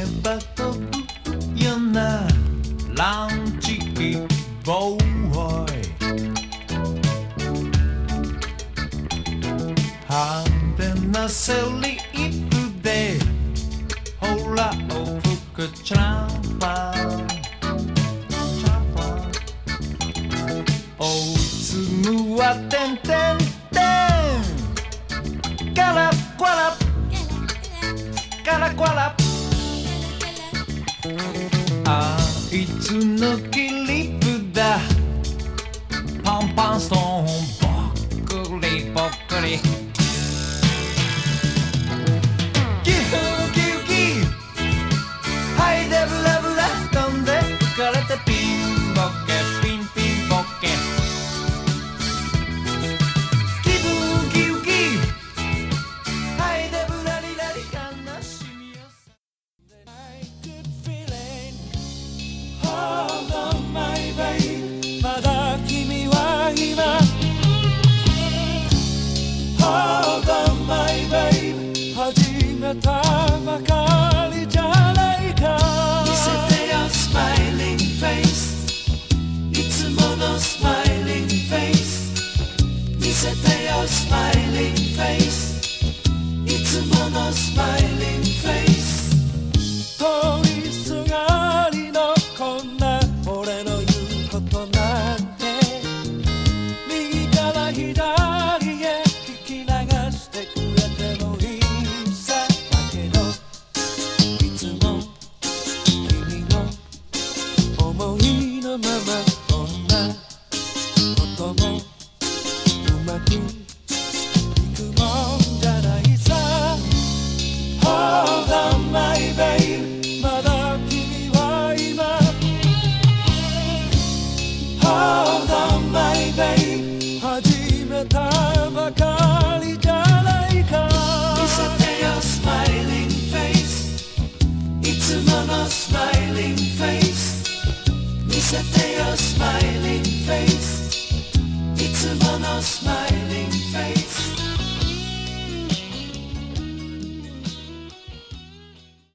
ば飛ぶようなランチボーイ派手なセリフでほら往復チャンパーおつむはてんてんてんガラコラガラコラあいつの切り札パンパンストーン